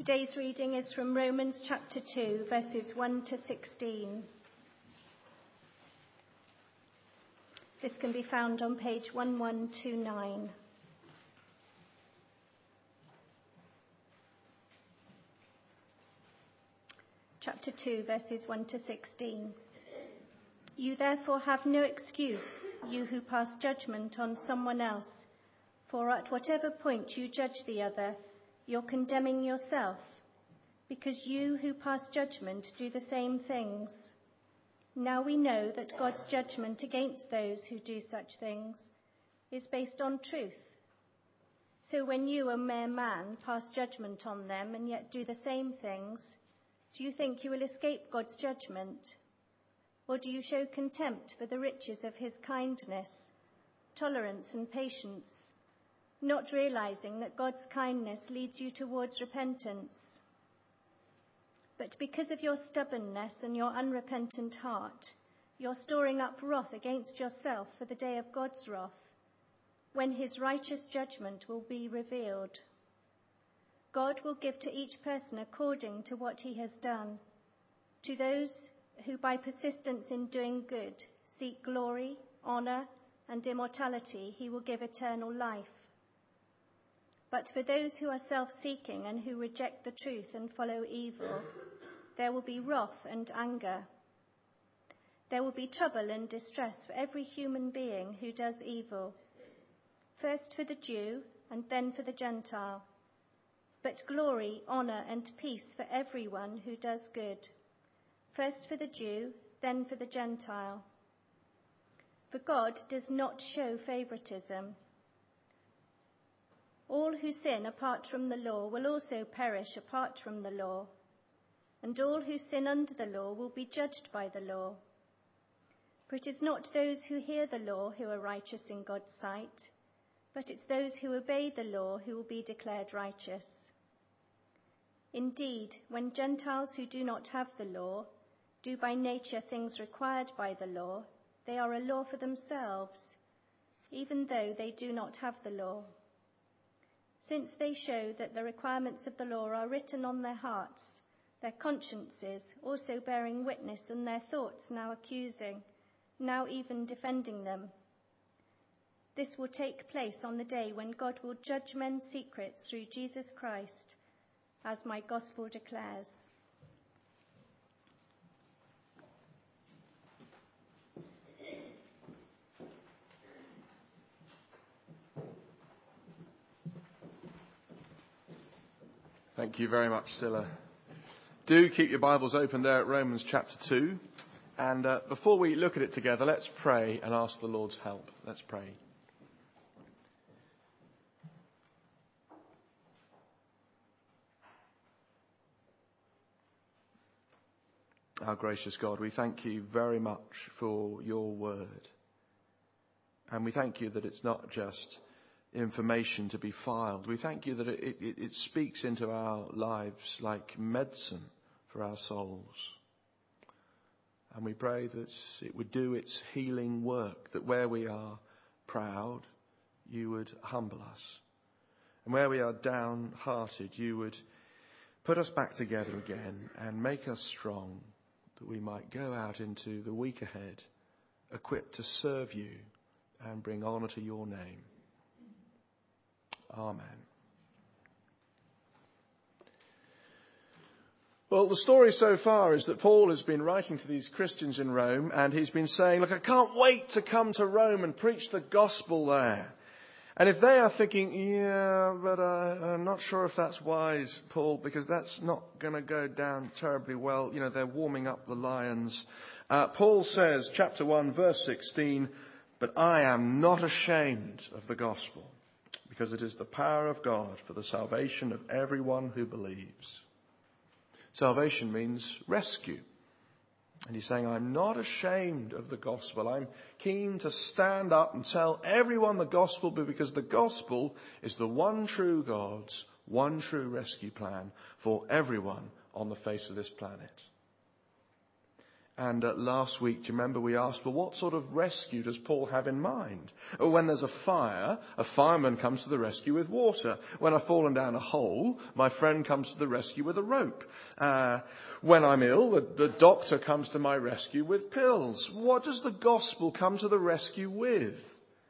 Today's reading is from Romans chapter 2, verses 1 to 16. This can be found on page 1129. Chapter 2, verses 1 to 16. You therefore have no excuse, you who pass judgment on someone else, for at whatever point you judge the other, you're condemning yourself, because you who pass judgment do the same things. Now we know that God's judgment against those who do such things is based on truth. So when you, a mere man, pass judgment on them and yet do the same things, do you think you will escape God's judgment? Or do you show contempt for the riches of his kindness, tolerance and patience, not realizing that God's kindness leads you towards repentance? But because of your stubbornness and your unrepentant heart, you're storing up wrath against yourself for the day of God's wrath, when his righteous judgment will be revealed. God will give to each person according to what he has done. To those who by persistence in doing good seek glory, honor, and immortality, he will give eternal life. But for those who are self-seeking and who reject the truth and follow evil, there will be wrath and anger. There will be trouble and distress for every human being who does evil, first for the Jew and then for the Gentile, but glory, honor, and peace for everyone who does good, first for the Jew, then for the Gentile. For God does not show favoritism. All who sin apart from the law will also perish apart from the law, and all who sin under the law will be judged by the law. For it is not those who hear the law who are righteous in God's sight, but it's those who obey the law who will be declared righteous. Indeed, when Gentiles who do not have the law do by nature things required by the law, they are a law for themselves, even though they do not have the law, since they show that the requirements of the law are written on their hearts, their consciences also bearing witness, and their thoughts now accusing, now even defending them. This will take place on the day when God will judge men's secrets through Jesus Christ, as my gospel declares. Thank you very much, Scylla. Do keep your Bibles open there at Romans chapter 2. And before we look at it together, let's pray and ask the Lord's help. Let's pray. Our gracious God, we thank you very much for your word. And we thank you that it's not just information to be filed. We thank you that it speaks into our lives like medicine for our souls. And we pray that it would do its healing work, that where we are proud, you would humble us. And where we are downhearted, you would put us back together again and make us strong, that we might go out into the week ahead, equipped to serve you and bring honour to your name. Amen. Well, the story so far is that Paul has been writing to these Christians in Rome, and he's been saying, look, I can't wait to come to Rome and preach the gospel there. And if they are thinking, yeah, but I'm not sure if that's wise, Paul, because that's not going to go down terribly well. You know, they're warming up the lions. Paul says, chapter 1, verse 16, but I am not ashamed of the gospel, because it is the power of God for the salvation of everyone who believes. Salvation means rescue. And he's saying, I'm not ashamed of the gospel. I'm keen to stand up and tell everyone the gospel, because the gospel is the one true God's one true rescue plan for everyone on the face of this planet. And last week, do you remember we asked, well, what sort of rescue does Paul have in mind? When there's a fire, a fireman comes to the rescue with water. When I've fallen down a hole, my friend comes to the rescue with a rope. When I'm ill, the doctor comes to my rescue with pills. What does the gospel come to the rescue with?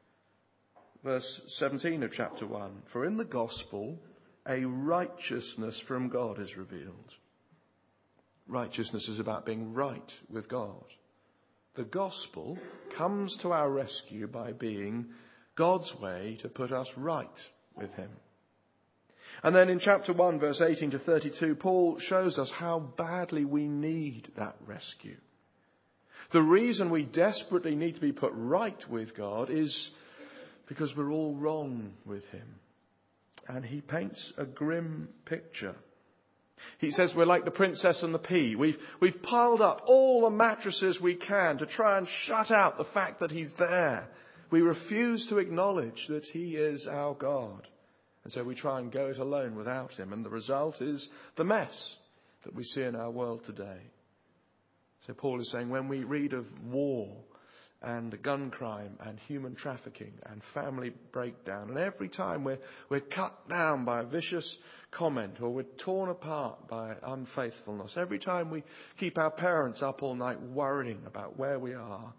Verse 17 of chapter 1. For in the gospel, a righteousness from God is revealed. Righteousness is about being right with God. The gospel comes to our rescue by being God's way to put us right with him. And then in chapter 1, verse 18 to 32, Paul shows us how badly we need that rescue. The reason we desperately need to be put right with God is because we're all wrong with him. And he paints a grim picture. He says we're like the princess and the pea. We've piled up all the mattresses we can to try and shut out the fact that he's there. We refuse to acknowledge that he is our God. And so we try and go it alone without him. And the result is the mess that we see in our world today. So Paul is saying when we read of war and gun crime and human trafficking and family breakdown, and every time we're cut down by a vicious comment or we're torn apart by unfaithfulness, every time we keep our parents up all night worrying about where we are,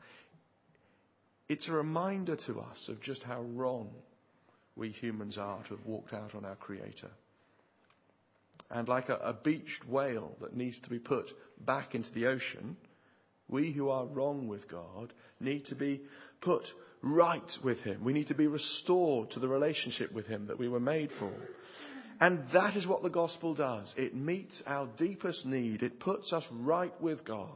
it's a reminder to us of just how wrong we humans are to have walked out on our Creator. And like a beached whale that needs to be put back into the ocean, we who are wrong with God need to be put right with him. We need to be restored to the relationship with him that we were made for. And that is what the gospel does. It meets our deepest need. It puts us right with God.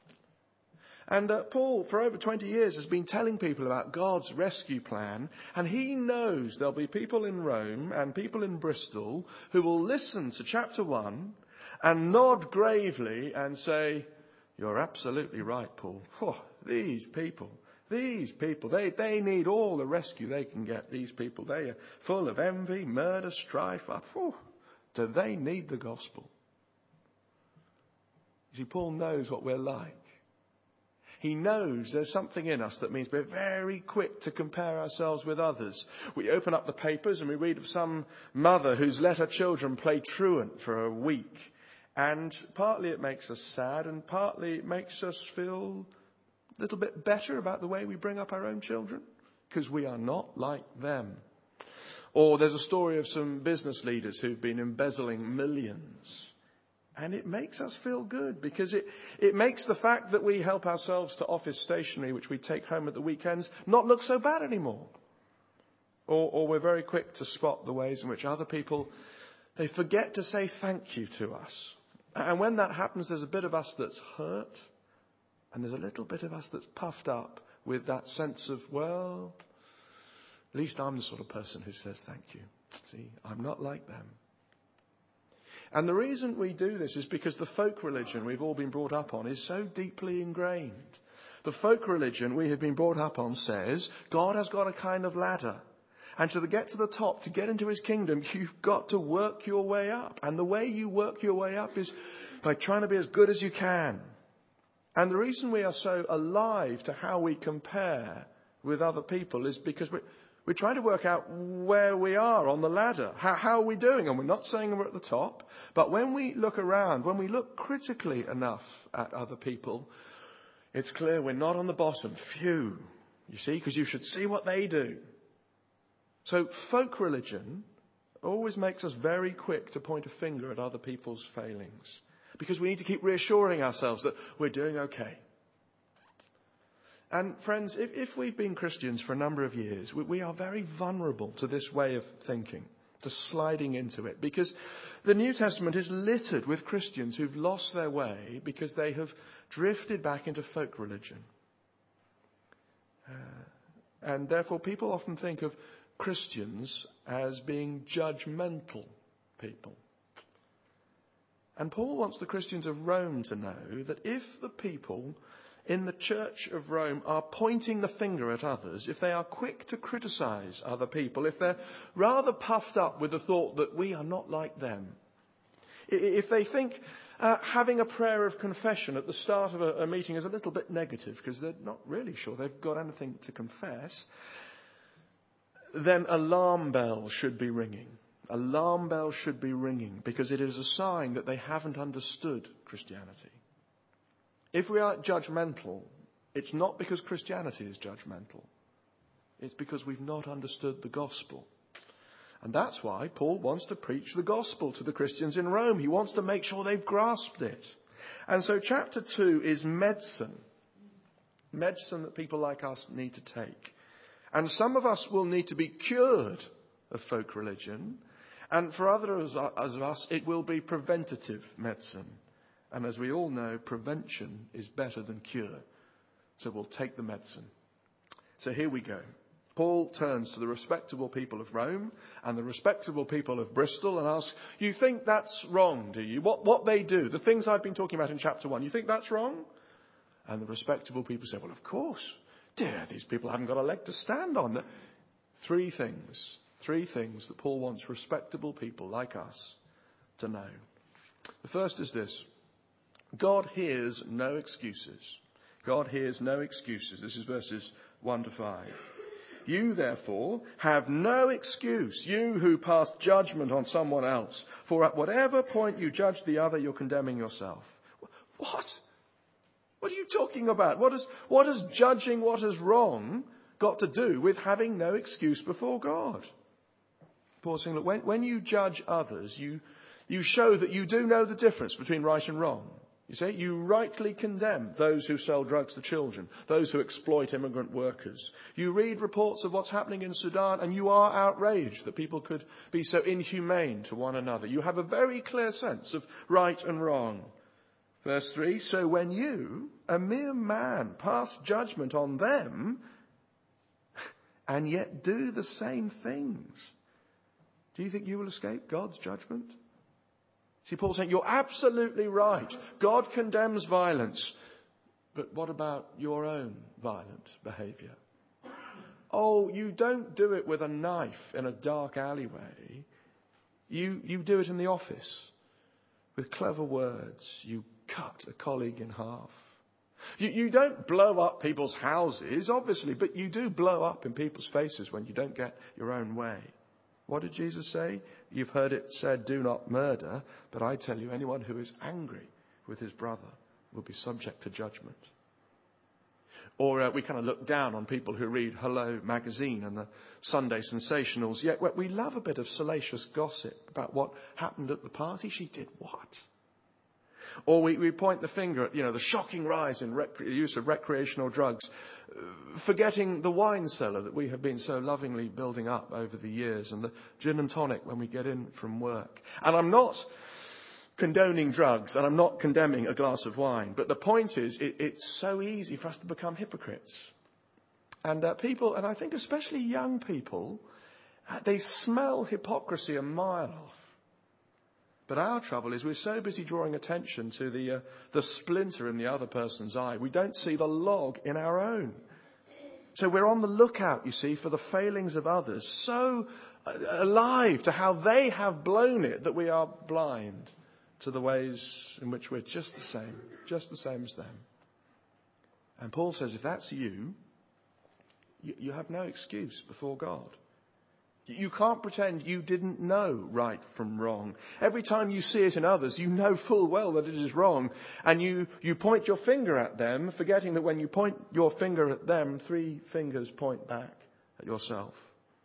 And Paul, for over 20 years, has been telling people about God's rescue plan. And he knows there'll be people in Rome and people in Bristol who will listen to chapter 1 and nod gravely and say, "You're absolutely right, Paul. Oh, these people, they need all the rescue they can get. These people, they are full of envy, murder, strife. Oh, do they need the gospel?" You see, Paul knows what we're like. He knows there's something in us that means we're very quick to compare ourselves with others. We open up the papers and we read of some mother who's let her children play truant for a week. And partly it makes us sad and partly it makes us feel a little bit better about the way we bring up our own children, because we are not like them. Or there's a story of some business leaders who've been embezzling millions. And it makes us feel good because it makes the fact that we help ourselves to office stationery, which we take home at the weekends, not look so bad anymore. Or we're very quick to spot the ways in which other people, they forget to say thank you to us. And when that happens, there's a bit of us that's hurt. And there's a little bit of us that's puffed up with that sense of, well, at least I'm the sort of person who says thank you. See, I'm not like them. And the reason we do this is because the folk religion we've all been brought up on is so deeply ingrained. The folk religion we have been brought up on says God has got a kind of ladder. And to get to the top, to get into his kingdom, you've got to work your way up. And the way you work your way up is by trying to be as good as you can. And the reason we are so alive to how we compare with other people is because we're trying to work out where we are on the ladder. How are we doing? And we're not saying we're at the top. But when we look around, when we look critically enough at other people, it's clear we're not on the bottom. Phew. You see, because you should see what they do. So folk religion always makes us very quick to point a finger at other people's failings. Because we need to keep reassuring ourselves that we're doing okay. And friends, if we've been Christians for a number of years, we are very vulnerable to this way of thinking, to sliding into it. Because the New Testament is littered with Christians who've lost their way because they have drifted back into folk religion. And therefore people often think of Christians as being judgmental people. And Paul wants the Christians of Rome to know that if the people in the church of Rome are pointing the finger at others, if they are quick to criticize other people, if they're rather puffed up with the thought that we are not like them, if they think having a prayer of confession at the start of a meeting is a little bit negative because they're not really sure they've got anything to confess, then alarm bells should be ringing. Alarm bells should be ringing because it is a sign that they haven't understood Christianity. If we are judgmental, it's not because Christianity is judgmental. It's because we've not understood the gospel. And that's why Paul wants to preach the gospel to the Christians in Rome. He wants to make sure they've grasped it. And so chapter 2 is medicine. Medicine that people like us need to take. And some of us will need to be cured of folk religion. And for others of us, it will be preventative medicine. And as we all know, prevention is better than cure. So we'll take the medicine. So here we go. Paul turns to the respectable people of Rome and the respectable people of Bristol and asks, you think that's wrong, do you? What they do, the things I've been talking about in chapter 1, you think that's wrong? And the respectable people say, well, of course. Dear, these people haven't got a leg to stand on. Three things that Paul wants respectable people like us to know. The first is this. God hears no excuses. God hears no excuses. This is verses 1 to 5. You, therefore, have no excuse, you who pass judgment on someone else. For at whatever point you judge the other, you're condemning yourself. What? What are you talking about? What has judging what is wrong got to do with having no excuse before God? Paul's saying, look, when you judge others, you show that you do know the difference between right and wrong. You see, you rightly condemn those who sell drugs to children, those who exploit immigrant workers. You read reports of what's happening in Sudan and you are outraged that people could be so inhumane to one another. You have a very clear sense of right and wrong. Verse 3, so when you, a mere man, pass judgment on them and yet do the same things, do you think you will escape God's judgment? See, Paul's saying, you're absolutely right. God condemns violence. But what about your own violent behaviour? Oh, you don't do it with a knife in a dark alleyway. You do it in the office. With clever words, you cut a colleague in half. You don't blow up people's houses, obviously, but you do blow up in people's faces when you don't get your own way. What did Jesus say? You've heard it said, do not murder. But I tell you, anyone who is angry with his brother will be subject to judgment. Or we kind of look down on people who read Hello magazine and the Sunday sensationals. Yet we love a bit of salacious gossip about what happened at the party. She did what? Or we point the finger at, the shocking rise in use of recreational drugs, forgetting the wine cellar that we have been so lovingly building up over the years and the gin and tonic when we get in from work. And I'm not condoning drugs and I'm not condemning a glass of wine. But the point is, it's so easy for us to become hypocrites. And people, and I think especially young people, they smell hypocrisy a mile off. But our trouble is we're so busy drawing attention to the splinter in the other person's eye, we don't see the log in our own. So we're on the lookout, you see, for the failings of others, so alive to how they have blown it that we are blind to the ways in which we're just the same as them. And Paul says if that's you have no excuse before God. You can't pretend you didn't know right from wrong. Every time you see it in others, you know full well that it is wrong. And you point your finger at them, forgetting that when you point your finger at them, 3 fingers point back at yourself.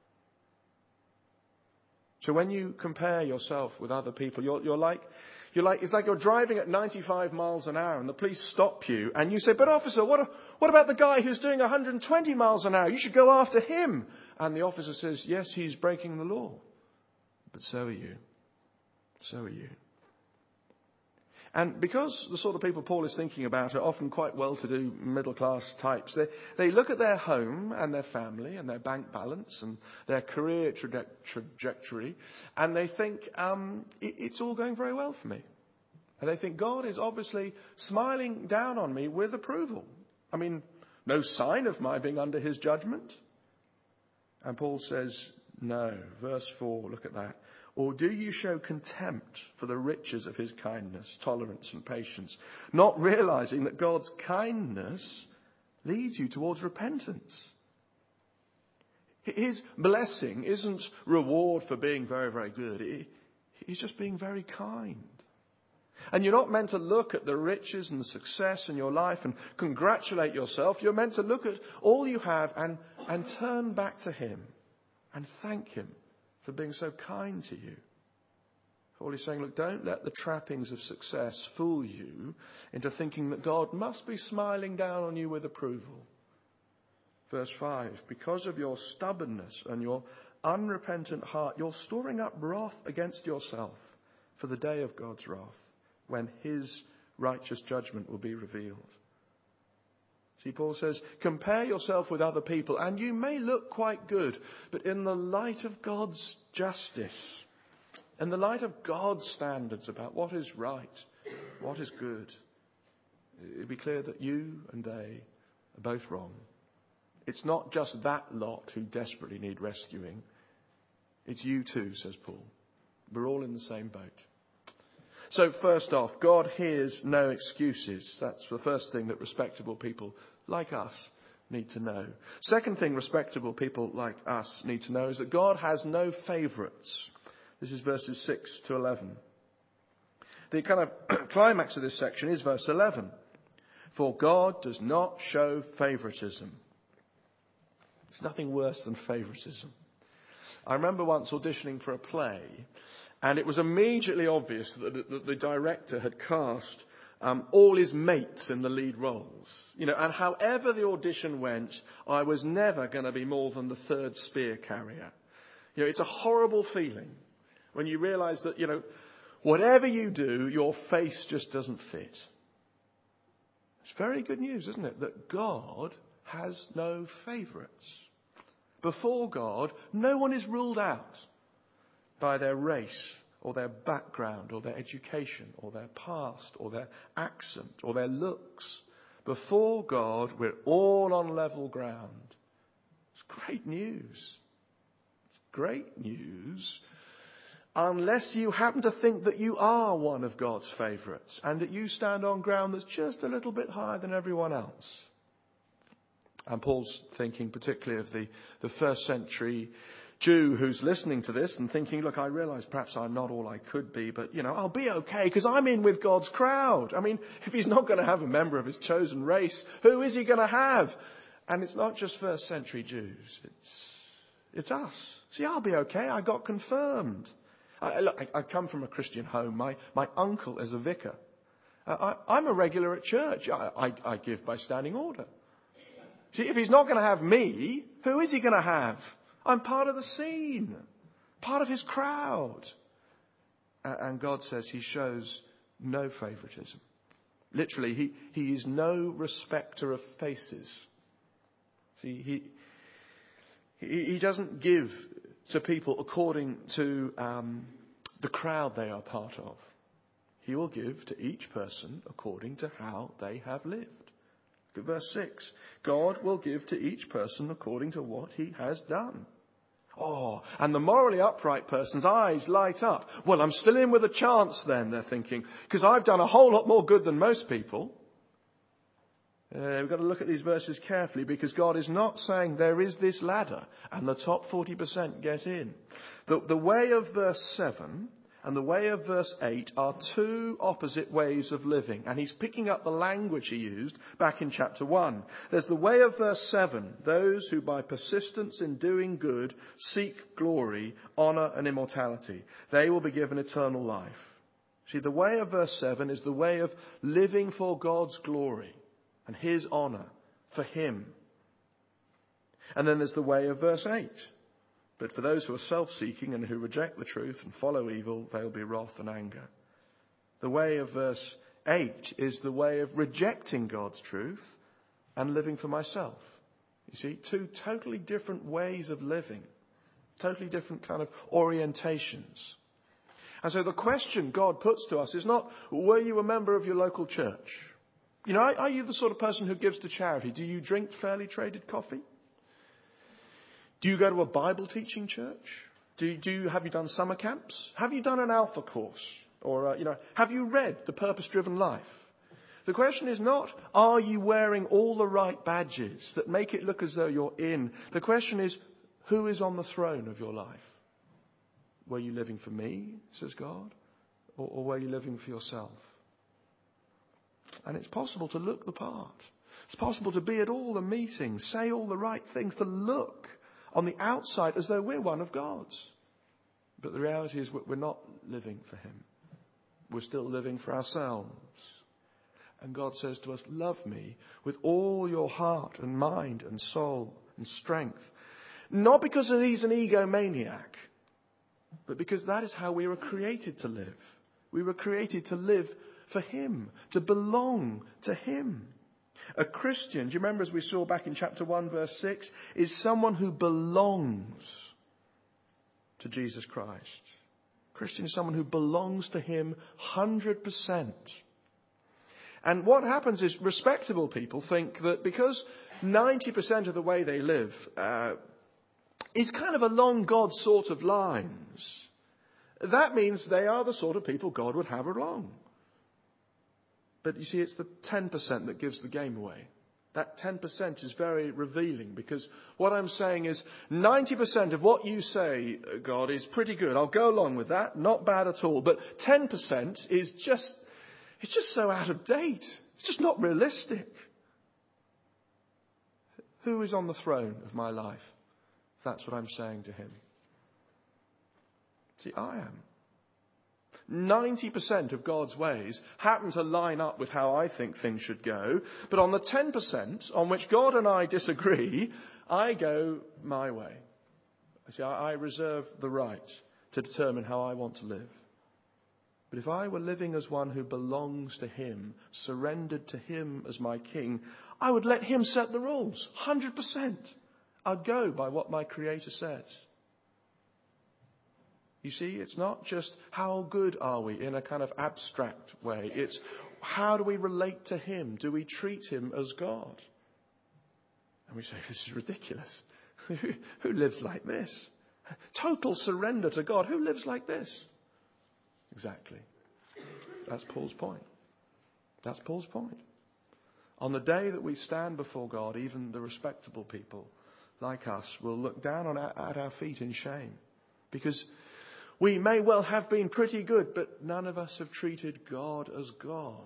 So when you compare yourself with other people, it's like you're driving at 95 miles an hour and the police stop you and you say, but officer, what about the guy who's doing 120 miles an hour? You should go after him. And the officer says, yes, he's breaking the law. But so are you. So are you. And because the sort of people Paul is thinking about are often quite well-to-do middle-class types, they look at their home and their family and their bank balance and their career trajectory and they think, it's all going very well for me. And they think God is obviously smiling down on me with approval. I mean, no sign of my being under his judgment. And Paul says, No. Verse 4, look at that. Or do you show contempt for the riches of his kindness, tolerance and patience, not realizing that God's kindness leads you towards repentance? His blessing isn't reward for being very, very good. He's just being very kind. And you're not meant to look at the riches and the success in your life and congratulate yourself. You're meant to look at all you have and turn back to him and thank him for being so kind to you. Paul is saying, look, don't let the trappings of success fool you into thinking that God must be smiling down on you with approval. Verse 5, because of your stubbornness and your unrepentant heart, you're storing up wrath against yourself for the day of God's wrath, when his righteous judgment will be revealed. See, Paul says, compare yourself with other people and you may look quite good, but in the light of God's justice, in the light of God's standards about what is right, what is good, it'll be clear that you and they are both wrong. It's not just that lot who desperately need rescuing. It's you too, says Paul. We're all in the same boat. So first off, God hears no excuses. That's the first thing that respectable people like us need to know. Second thing respectable people like us need to know is that God has no favourites. This is verses 6 to 11. The kind of climax of this section is verse 11. For God does not show favouritism. There's nothing worse than favouritism. I remember once auditioning for a play, and it was immediately obvious that the director had cast all his mates in the lead roles. And however the audition went, I was never going to be more than the third spear carrier. It's a horrible feeling when you realise that, whatever you do, your face just doesn't fit. It's very good news, isn't it? That God has no favourites. Before God, no one is ruled out by their race or their background or their education or their past or their accent or their looks. Before God, we're all on level ground. It's great news. It's great news. Unless you happen to think that you are one of God's favourites and that you stand on ground that's just a little bit higher than everyone else. And Paul's thinking particularly of the first century Jew who's listening to this and thinking, look, I realise perhaps I'm not all I could be, but, I'll be okay because I'm in with God's crowd. I mean, if he's not going to have a member of his chosen race, who is he going to have? And it's not just first century Jews. It's us. See, I'll be okay. I got confirmed. I come from a Christian home. My uncle is a vicar. I'm a regular at church. I give by standing order. See, if he's not going to have me, who is he going to have? I'm part of the scene, part of his crowd. And God says he shows no favouritism. Literally, he is no respecter of faces. See, he doesn't give to people according to the crowd they are part of. He will give to each person according to how they have lived. Look at verse 6. God will give to each person according to what he has done. Oh, and the morally upright person's eyes light up. Well, I'm still in with a chance then, they're thinking, because I've done a whole lot more good than most people. We've got to look at these verses carefully because God is not saying there is this ladder and the top 40% get in. The way of verse 7 and the way of verse 8 are two opposite ways of living. And he's picking up the language he used back in chapter 1. There's the way of verse 7, those who by persistence in doing good seek glory, honour and immortality. They will be given eternal life. See, the way of verse 7 is the way of living for God's glory and his honour for him. And then there's the way of verse 8. But for those who are self-seeking and who reject the truth and follow evil, there'll be wrath and anger. The way of verse 8 is the way of rejecting God's truth and living for myself. You see, two totally different ways of living, totally different kind of orientations. And so the question God puts to us is not, were you a member of your local church? Are you the sort of person who gives to charity? Do you drink fairly traded coffee? Do you go to a Bible teaching church? Have you done summer camps? Have you done an Alpha course? Or, have you read The Purpose-Driven Life? The question is not, are you wearing all the right badges that make it look as though you're in? The question is, who is on the throne of your life? Were you living for me, says God? Or were you living for yourself? And it's possible to look the part. It's possible to be at all the meetings, say all the right things, to look on the outside as though we're one of God's. But the reality is we're not living for him. We're still living for ourselves. And God says to us, love me with all your heart and mind and soul and strength. Not because he's an egomaniac, but because that is how we were created to live. We were created to live for him, to belong to him. A Christian, do you remember as we saw back in chapter 1 verse 6, is someone who belongs to Jesus Christ. A Christian is someone who belongs to him 100%. And what happens is respectable people think that because 90% of the way they live is kind of along God's sort of lines, that means they are the sort of people God would have along. But you see, it's the 10% that gives the game away. That 10% is very revealing, because what I'm saying is 90% of what you say, God, is pretty good. I'll go along with that. Not bad at all. But 10% is just so out of date. It's just not realistic. Who is on the throne of my life? That's what I'm saying to him. See, I am. 90% of God's ways happen to line up with how I think things should go. But on the 10% on which God and I disagree, I go my way. See, I reserve the right to determine how I want to live. But if I were living as one who belongs to him, surrendered to him as my king, I would let him set the rules. 100%. I'd go by what my Creator says. You see, it's not just how good are we in a kind of abstract way. It's how do we relate to him? Do we treat him as God? And we say, this is ridiculous. Who lives like this? Total surrender to God. Who lives like this? Exactly. That's Paul's point. That's Paul's point. On the day that we stand before God, even the respectable people like us will look down at our feet in shame. Because we may well have been pretty good, but none of us have treated God as God.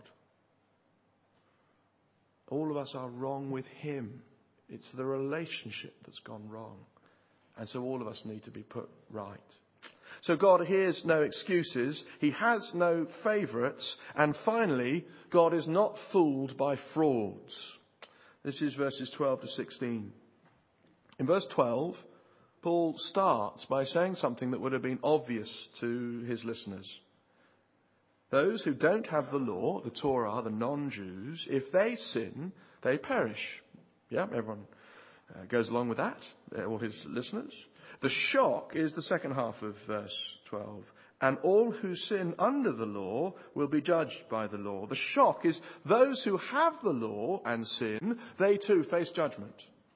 All of us are wrong with him. It's the relationship that's gone wrong. And so all of us need to be put right. So God hears no excuses. He has no favourites. And finally, God is not fooled by frauds. This is verses 12 to 16. In verse 12, Paul starts by saying something that would have been obvious to his listeners. Those who don't have the law, the Torah, the non-Jews, if they sin, they perish. Yeah, everyone goes along with that, all his listeners. The shock is the second half of verse 12. And all who sin under the law will be judged by the law. The shock is those who have the law and sin, they too face judgment.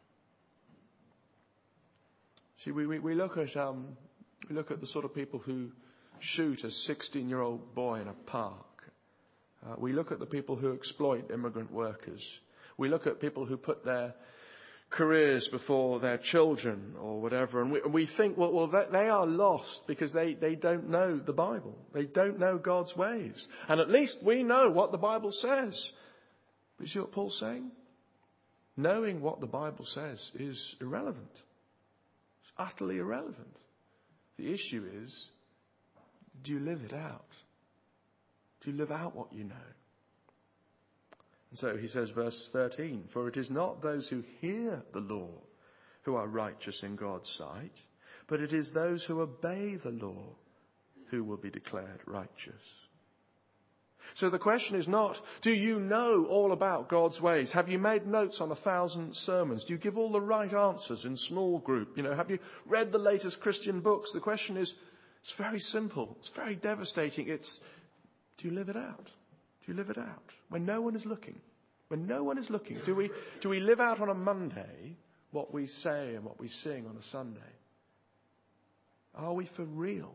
See, we look at the sort of people who shoot a 16-year-old boy in a park. We look at the people who exploit immigrant workers. We look at people who put their careers before their children or whatever, and we think, well, they are lost because they don't know the Bible. They don't know God's ways. And at least we know what the Bible says. But you see what Paul's saying? Knowing what the Bible says is irrelevant. Utterly irrelevant. The issue is, do you live it out? Do you live out what you know? And so he says, verse 13, for it is not those who hear the law who are righteous in God's sight, but it is those who obey the law who will be declared righteous. So the question is not, do you know all about God's ways? Have you made notes on 1,000 sermons? Do you give all the right answers in small group? Have you read the latest Christian books? The question is, it's very simple. It's very devastating. It's, do you live it out? Do you live it out? When no one is looking. When no one is looking. Do we live out on a Monday what we say and what we sing on a Sunday? Are we for real?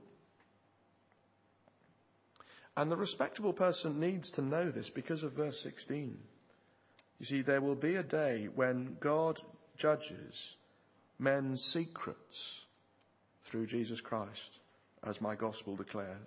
And the respectable person needs to know this because of verse 16. You see, there will be a day when God judges men's secrets through Jesus Christ, as my gospel declares.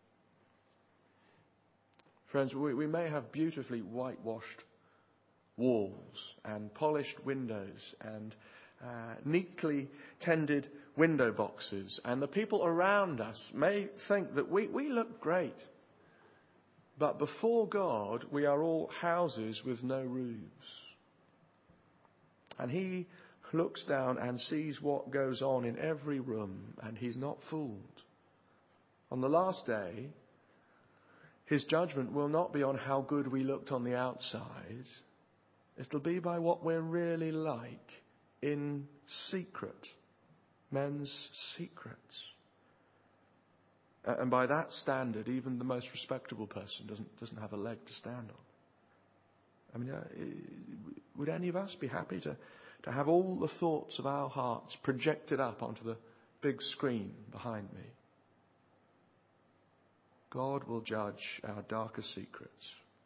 Friends, we may have beautifully whitewashed walls and polished windows and neatly tended window boxes, and the people around us may think that we look great. But before God, we are all houses with no roofs. And he looks down and sees what goes on in every room, and he's not fooled. On the last day, his judgment will not be on how good we looked on the outside. It'll be by what we're really like in secret, men's secrets. And by that standard, even the most respectable person doesn't have a leg to stand on. I mean, would any of us be happy to have all the thoughts of our hearts projected up onto the big screen behind me? God will judge our darkest secrets.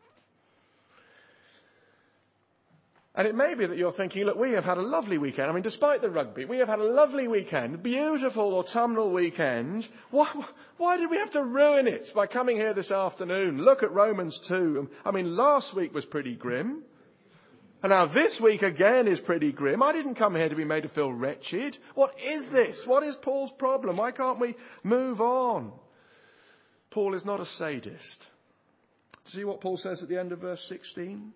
And it may be that you're thinking, look, we have had a lovely weekend. I mean, despite the rugby, we have had a lovely weekend, beautiful autumnal weekend. Why did we have to ruin it by coming here this afternoon? Look at Romans 2. I mean, last week was pretty grim. And now this week again is pretty grim. I didn't come here to be made to feel wretched. What is this? What is Paul's problem? Why can't we move on? Paul is not a sadist. See what Paul says at the end of verse 16?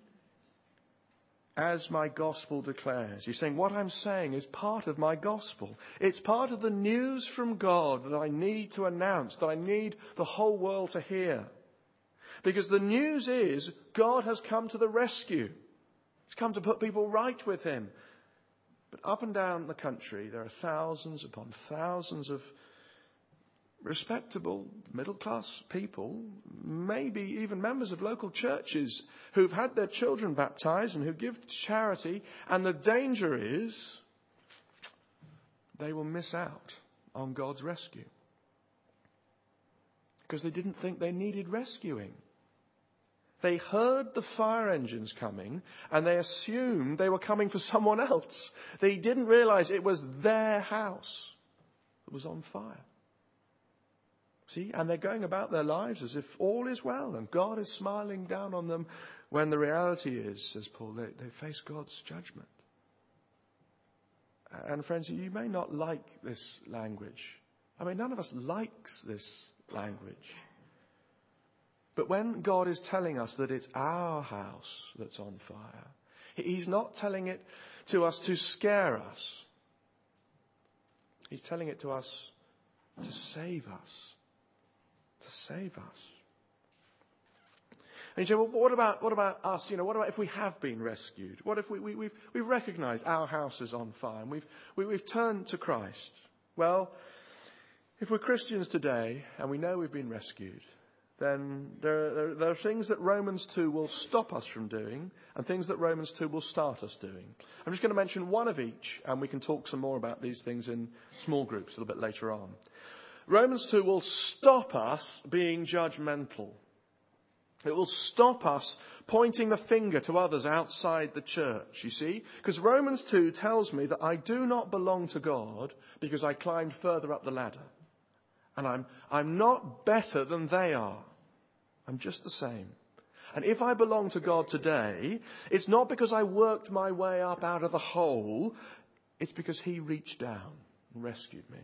As my gospel declares. He's saying what I'm saying is part of my gospel. It's part of the news from God that I need to announce, that I need the whole world to hear. Because the news is God has come to the rescue. He's come to put people right with him. But up and down the country, there are thousands upon thousands of respectable middle-class people, maybe even members of local churches who've had their children baptized and who give charity, and the danger is they will miss out on God's rescue because they didn't think they needed rescuing. They heard the fire engines coming and they assumed they were coming for someone else. They didn't realize it was their house that was on fire. See, and they're going about their lives as if all is well and God is smiling down on them, when the reality is, says Paul, they face God's judgment. And friends, you may not like this language. I mean, none of us likes this language. But when God is telling us that it's our house that's on fire, he's not telling it to us to scare us. He's telling it to us to save us. To save us. And you say, well, what about us? You know, what about if we have been rescued? What if we've recognised our house is on fire and we've turned to Christ? Well, if we're Christians today and we know we've been rescued, then there are things that Romans 2 will stop us from doing and things that Romans 2 will start us doing. I'm just going to mention one of each, and we can talk some more about these things in small groups a little bit later on. Romans 2 will stop us being judgmental. It will stop us pointing the finger to others outside the church, you see. Because Romans 2 tells me that I do not belong to God because I climbed further up the ladder. And I'm not better than they are. I'm just the same. And if I belong to God today, it's not because I worked my way up out of the hole. It's because he reached down and rescued me.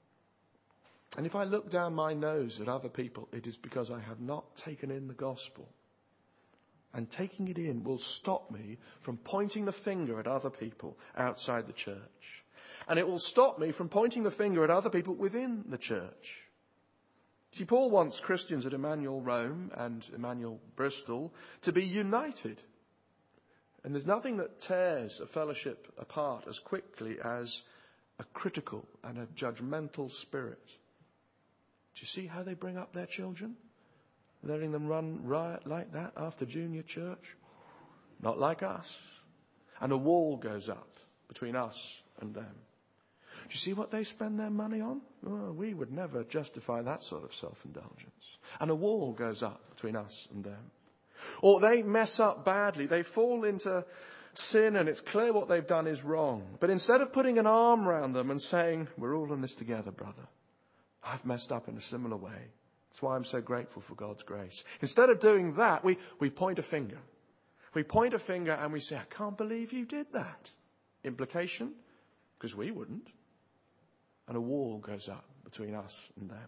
And if I look down my nose at other people, it is because I have not taken in the gospel. And taking it in will stop me from pointing the finger at other people outside the church. And it will stop me from pointing the finger at other people within the church. See, Paul wants Christians at Emmanuel Rome and Emmanuel Bristol to be united. And there's nothing that tears a fellowship apart as quickly as a critical and a judgmental spirit. Do you see how they bring up their children? Letting them run riot like that after junior church? Not like us. And a wall goes up between us and them. Do you see what they spend their money on? Well, we would never justify that sort of self-indulgence. And a wall goes up between us and them. Or they mess up badly. They fall into sin and it's clear what they've done is wrong. But instead of putting an arm around them and saying, we're all in this together, brother. I've messed up in a similar way. That's why I'm so grateful for God's grace. Instead of doing that, we point a finger. We point a finger and we say, I can't believe you did that. Implication? Because we wouldn't. And a wall goes up between us and them.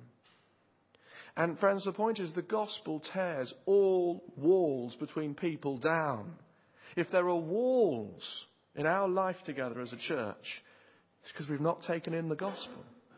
And friends, the point is the gospel tears all walls between people down. If there are walls in our life together as a church, it's because we've not taken in the gospel.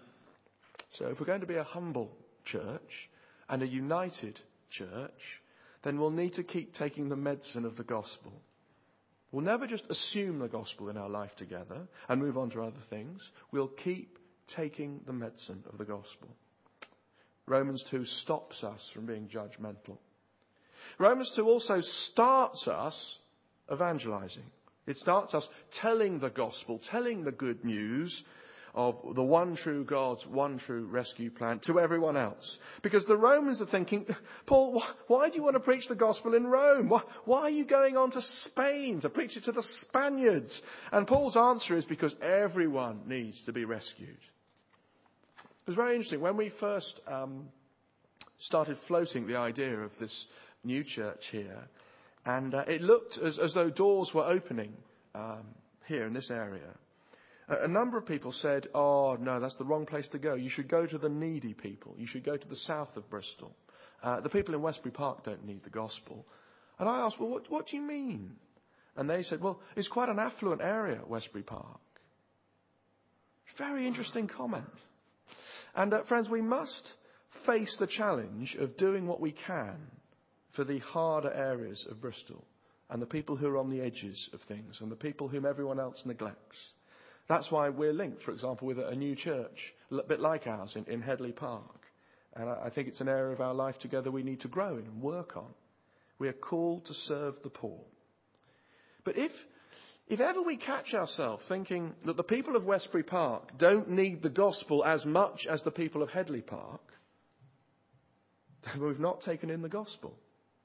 So if we're going to be a humble church and a united church, then we'll need to keep taking the medicine of the gospel. We'll never just assume the gospel in our life together and move on to other things. We'll keep taking the medicine of the gospel. Romans 2 stops us from being judgmental. Romans 2 also starts us evangelizing. It starts us telling the gospel, telling the good news of the one true God's one true rescue plan to everyone else. Because the Romans are thinking, Paul, why do you want to preach the gospel in Rome? Why are you going on to Spain to preach it to the Spaniards? And Paul's answer is because everyone needs to be rescued. It was very interesting. When we first started floating the idea of this new church here, and it looked as though doors were opening here in this area, a number of people said, oh, no, that's the wrong place to go. You should go to the needy people. You should go to the south of Bristol. The people in Westbury Park don't need the gospel. And I asked, well, what do you mean? And they said, well, it's quite an affluent area, Westbury Park. Very interesting comment. And friends, we must face the challenge of doing what we can for the harder areas of Bristol and the people who are on the edges of things and the people whom everyone else neglects. That's why we're linked, for example, with a new church, a bit like ours in Headley Park. And I think it's an area of our life together we need to grow in and work on. We are called to serve the poor. But if ever we catch ourselves thinking that the people of Westbury Park don't need the gospel as much as the people of Headley Park, then we've not taken in the gospel.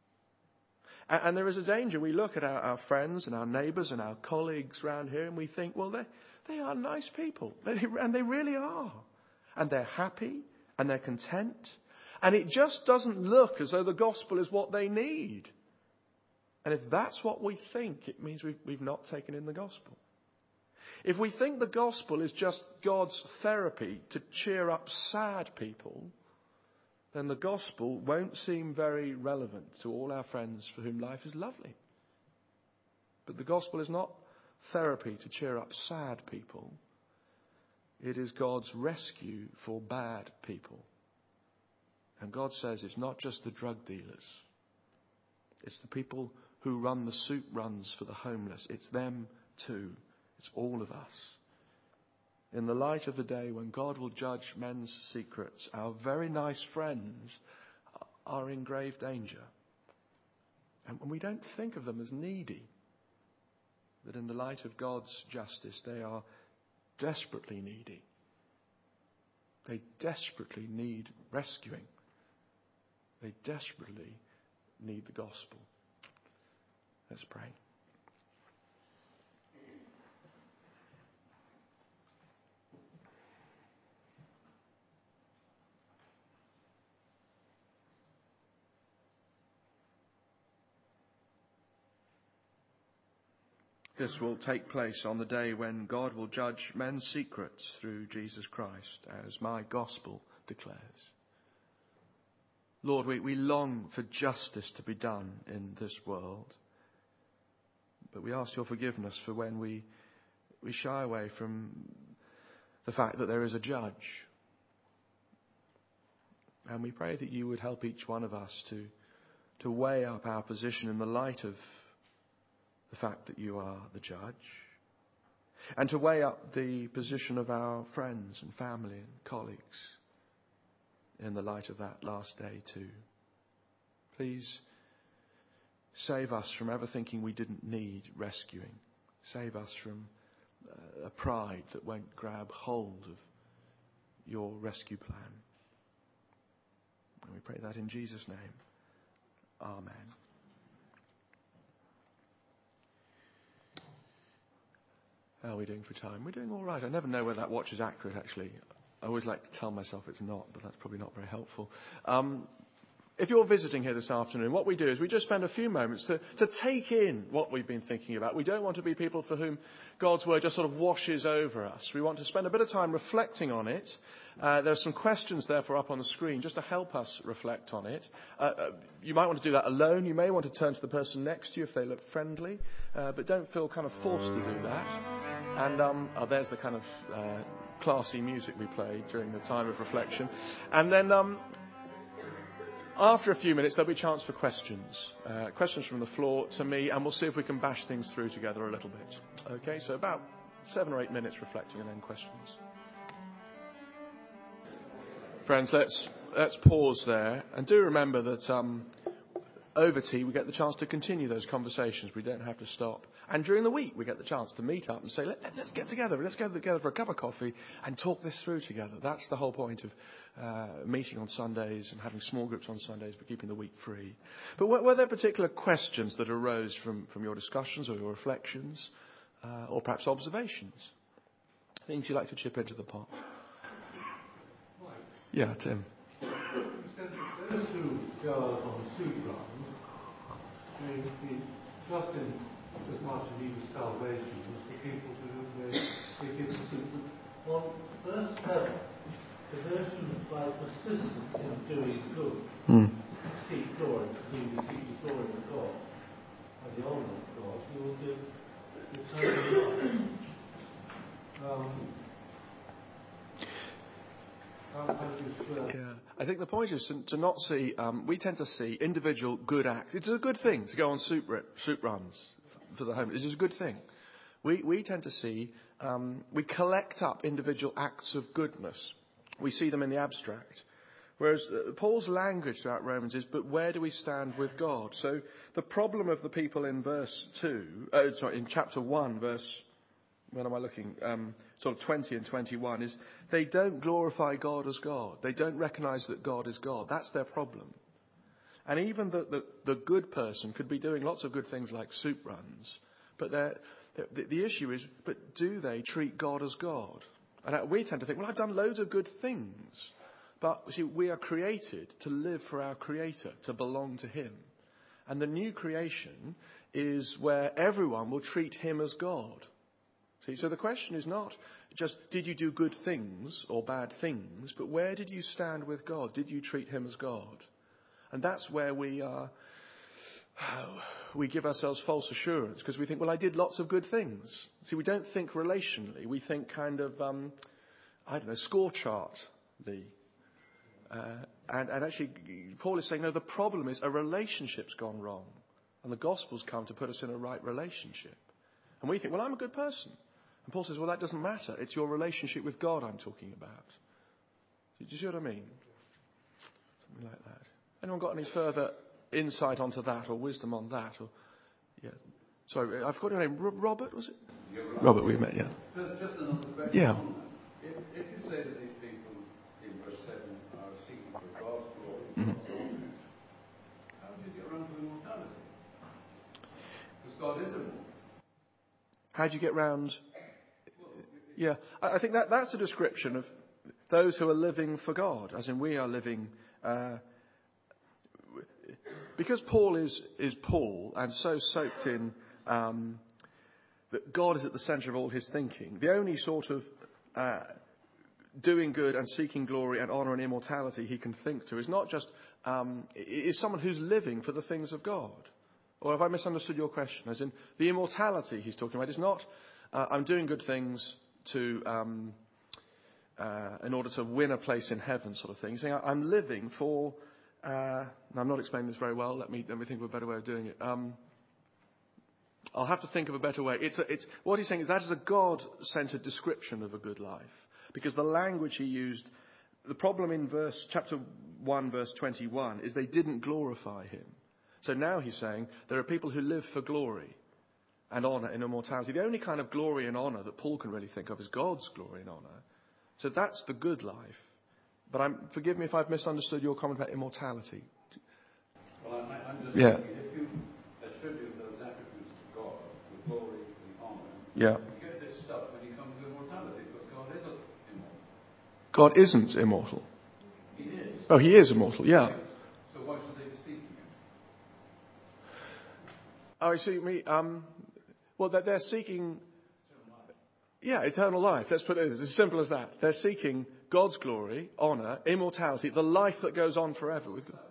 And there is a danger. We look at our friends and our neighbours and our colleagues around here and we think, well, they are nice people. And they really are. And they're happy and they're content. And it just doesn't look as though the gospel is what they need. And if that's what we think, it means we've not taken in the gospel. If we think the gospel is just God's therapy to cheer up sad people, then the gospel won't seem very relevant to all our friends for whom life is lovely. But the gospel is not therapy to cheer up sad people. It is God's rescue for bad people. And God says it's not just the drug dealers. It's the people who run the soup runs for the homeless. It's them too. It's all of us. In the light of the day when God will judge men's secrets, our very nice friends are in grave danger. And we don't think of them as needy. But in the light of God's justice, they are desperately needy. They desperately need rescuing. They desperately need the gospel. Let's pray. This will take place on the day when God will judge men's secrets through Jesus Christ, as my gospel declares. Lord, we long for justice to be done in this world. But we ask your forgiveness for when we shy away from the fact that there is a judge. And we pray that you would help each one of us to weigh up our position in the light of the fact that you are the judge, and to weigh up the position of our friends and family and colleagues in the light of that last day too. Please save us from ever thinking we didn't need rescuing. Save us from a pride that won't grab hold of your rescue plan. And we pray that in Jesus' name. Amen. How are we doing for time? We're doing all right. I never know whether that watch is accurate, actually. I always like to tell myself it's not, but that's probably not very helpful. If you're visiting here this afternoon, what we do is we just spend a few moments to take in what we've been thinking about. We don't want to be people for whom God's word just sort of washes over us. We want to spend a bit of time reflecting on it. There are some questions therefore up on the screen just to help us reflect on it. You might want to do that alone. You may want to turn to the person next to you if they look friendly, but don't feel kind of forced to do that. And there's the kind of classy music we play during the time of reflection. And then after a few minutes, there'll be a chance for questions. Questions from the floor to me, and we'll see if we can bash things through together a little bit. Okay, so about 7 or 8 minutes reflecting and then questions. Friends, let's pause there. And do remember that over tea we get the chance to continue those conversations. We don't have to stop. And during the week we get the chance to meet up and say, let's get together. Let's get together for a cup of coffee and talk this through together. That's the whole point of meeting on Sundays and having small groups on Sundays, but keeping the week free. But were there particular questions that arose from your discussions or your reflections, or perhaps observations? Things you'd like to chip into the pot? Yeah, Tim. You said that those who go out on soup runs, they trust in as much in need of salvation as the people to whom they give the soup. On verse 7, for those who are persistent in doing good, seek glory, continue to seek the glory of God, and the honour of God, you will give eternal life. Yeah, I think the point is to not see, we tend to see individual good acts. It's a good thing to go on soup runs for the homeless. It's a good thing. We tend to see, we collect up individual acts of goodness. We see them in the abstract. Whereas Paul's language throughout Romans is, but where do we stand with God? So the problem of the people in in chapter 1, verse, when am I looking? Sort of 20 and 21 is they don't glorify God as God. They don't recognise that God is God. That's their problem. And even the good person could be doing lots of good things like soup runs, but the issue is, but do they treat God as God? And we tend to think, well, I've done loads of good things. But see, we are created to live for our Creator, to belong to Him. And the new creation is where everyone will treat Him as God. See, so the question is not just, did you do good things or bad things, but where did you stand with God? Did you treat Him as God? And that's where we give ourselves false assurance, because we think, well, I did lots of good things. See, we don't think relationally. We think kind of, score chartly. And actually, Paul is saying, no, the problem is a relationship's gone wrong. And the gospel's come to put us in a right relationship. And we think, well, I'm a good person. And Paul says, well, that doesn't matter. It's your relationship with God I'm talking about. Do you see what I mean? Something like that. Anyone got any further insight onto that or wisdom on that? Or, yeah. Sorry, I've got your name. Robert, was it? Yeah, Robert, we met, yeah. Just another question. Yeah. If you say that these people in verse 7 are seeking for God's glory, how do you get around to immortality? Because God is immortal. How do you get round? Yeah, I think that's a description of those who are living for God, as in we are living. Because Paul is Paul and so soaked in that God is at the centre of all his thinking, the only sort of doing good and seeking glory and honour and immortality he can think to is not just is someone who's living for the things of God. Or have I misunderstood your question? As in, the immortality he's talking about is not, I'm doing good things to, in order to win a place in heaven sort of thing. He's saying, I'm living for, I'm not explaining this very well. Let me think of a better way of doing it. I'll have to think of a better way. It's what he's saying is that is a God-centered description of a good life. Because the language he used, the problem in chapter 1, verse 21, is they didn't glorify him. So now he's saying there are people who live for glory. and honour and immortality. The only kind of glory and honour that Paul can really think of is God's glory and honour. So that's the good life. But forgive me if I've misunderstood your comment about immortality. Well, I'm just Yeah. thinking, if you attribute those attributes to God, the glory and honour, Yeah. you get this stuff when you come to immortality, because God isn't immortal. God isn't immortal. He is. Oh, he is immortal, yeah. So why should they be seeking him? Oh, you see me? Well, they're seeking... Yeah, eternal life. Let's put it as simple as that. They're seeking God's glory, honour, immortality, the life that goes on forever with God.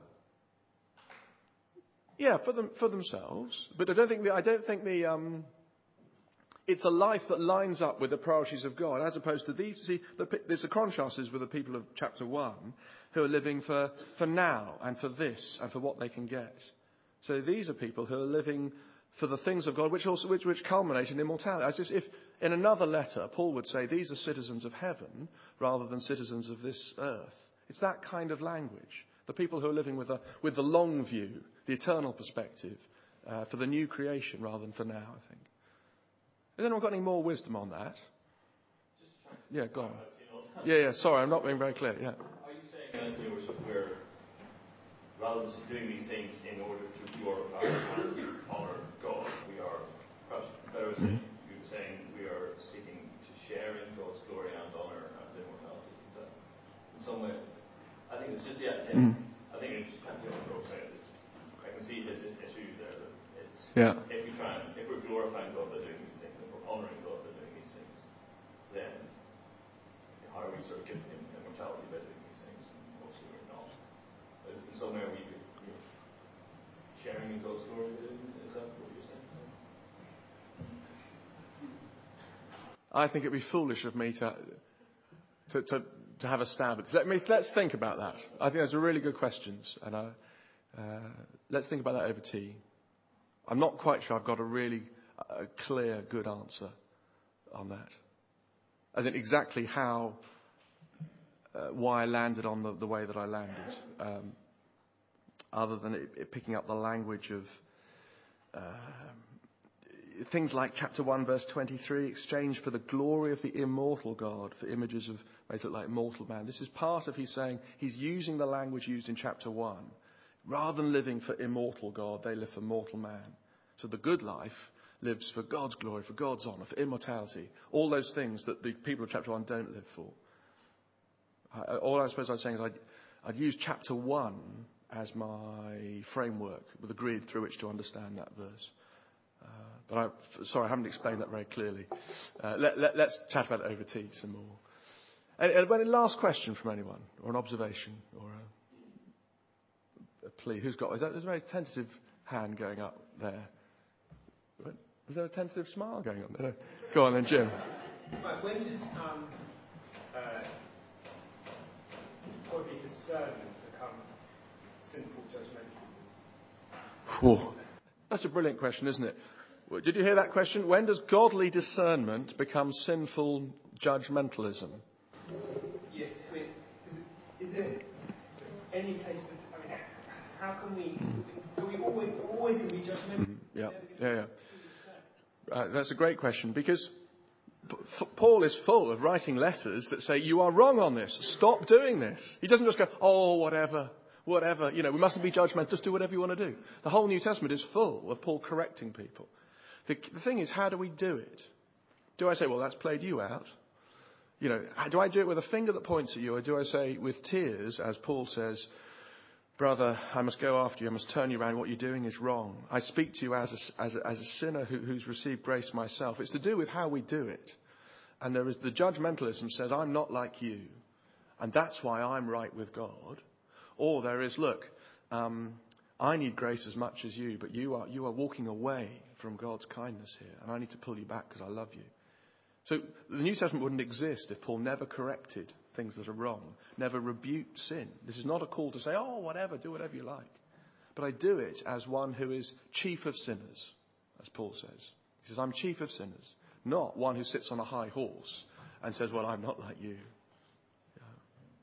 Yeah, for themselves. But I don't think it's a life that lines up with the priorities of God, as opposed to these. See, there's a contrast is with the people of chapter 1 who are living for now and for this and for what they can get. So these are people who are living for the things of God, which culminate in immortality. As if in another letter, Paul would say these are citizens of heaven rather than citizens of this earth. It's that kind of language. The people who are living with the long view, the eternal perspective, for the new creation rather than for now, I think. Has anyone got any more wisdom on that? Yeah, go on. Yeah, sorry, I'm not being very clear, yeah. Are you saying that we're rather than doing these things in order to glorify and honour God, we are, perhaps better saying we are seeking to share in God's glory and honour and immortality? Is that in some way? I think it's just, I think it's kind of what saying. I can see his issue there. That it's, if we're glorifying God by doing these things, if we're honouring God by doing these things, then how are we sort of giving him immortality by doing these things? Mostly we're not. In some way, are we sharing in God's glory by doing these things? Is that what you're saying? I think it'd be foolish of me to have a stab at it. Let's think about that. I think those are really good questions, and let's think about that over tea. I'm not quite sure I've got a really clear, good answer on that. As in exactly how, why I landed on the way that I landed, other than it picking up the language of things like chapter 1, verse 23, exchange for the glory of the immortal God for images of made look like mortal man. This is part of he's saying, he's using the language used in chapter 1. Rather than living for immortal God, they live for mortal man. So the good life lives for God's glory, for God's honour, for immortality. All those things that the people of chapter 1 don't live for. All I suppose I'm saying is I'd use chapter 1 as my framework, with a grid through which to understand that verse. But I haven't explained that very clearly. Let's chat about it over tea some more. Any last question from anyone, or an observation, or a plea? Who's got? There's a very tentative hand going up there. Is there a tentative smile going on there? Go on then, Jim. Right, when does godly discernment become sinful judgmentalism? Whoa. That's a brilliant question, isn't it? Did you hear that question? When does godly discernment become sinful judgmentalism? Yes, I mean, is there any place for, I mean, how can we, are we always going to be judgmental? Yeah. That's a great question, because Paul is full of writing letters that say, you are wrong on this, stop doing this. He doesn't just go, oh, whatever, we mustn't be judgmental, just do whatever you want to do. The whole New Testament is full of Paul correcting people. The thing is, how do we do it? Do I say, well, that's played you out? Do I do it with a finger that points at you, or do I say with tears, as Paul says, brother, I must go after you, I must turn you around, what you're doing is wrong. I speak to you as a sinner who's received grace myself. It's to do with how we do it. And there is the judgmentalism says, I'm not like you, and that's why I'm right with God. Or there is, look, I need grace as much as you, but you are walking away from God's kindness here, and I need to pull you back because I love you. So the New Testament wouldn't exist if Paul never corrected things that are wrong, never rebuked sin. This is not a call to say, oh, whatever, do whatever you like. But I do it as one who is chief of sinners, as Paul says. He says, I'm chief of sinners, not one who sits on a high horse and says, well, I'm not like you.